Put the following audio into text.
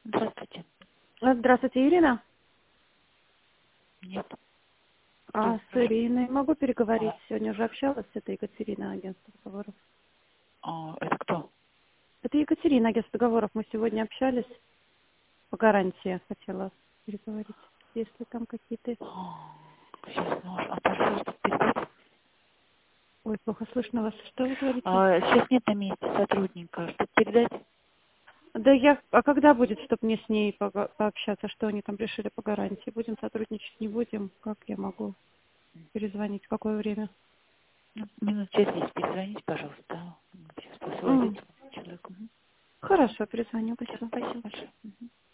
Здравствуйте. Здравствуйте, Ирина. Нет. С Ириной могу переговорить? А, Сегодня уже общалась, это Екатерина, агентство договоров. это кто? Это Екатерина, агентство договоров. Мы сегодня общались по гарантии. Хотела переговорить, если там какие-то... Сейчас, пожалуйста, передайте. Ой, плохо слышно вас. Что вы говорите? Сейчас нет на месте сотрудника. Что передать? Да я... А когда будет, чтобы мне с ней пообщаться? Что они там решили по гарантии? Будем сотрудничать, не будем? Как я могу перезвонить? В какое время? Минут через 10 перезвоните, пожалуйста. Сейчас посылайте человеку. Хорошо, перезвоню. Сейчас, Спасибо. спасибо большое.